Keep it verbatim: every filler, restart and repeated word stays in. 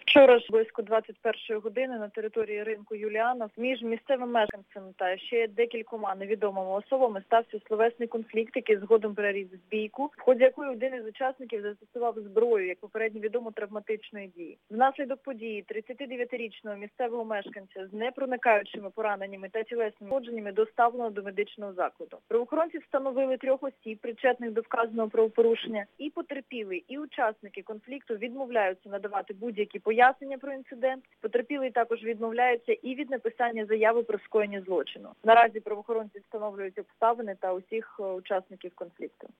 Вчора ж близько двадцять першої години на території ринку Юліанов між місцевим мешканцем та ще декількома невідомими особами стався словесний конфлікт, який згодом переріс в бійку, в ході якої один із учасників застосував зброю, як попередньо відомо, травматичної дії. Внаслідок події тридцятидев'ятирічного місцевого мешканця з непроникаючими пораненнями та тілесними ушкодженнями доставлено до медичного закладу. Правоохоронці встановили трьох осіб, причетних до вказаного правопорушення, і потерпілий, і учасники конфлікту відмовляються надавати будь-які пояснення про інцидент. Потерпілий також відмовляється і від написання заяви про скоєння злочину. Наразі правоохоронці встановлюють обставини та усіх учасників конфлікту.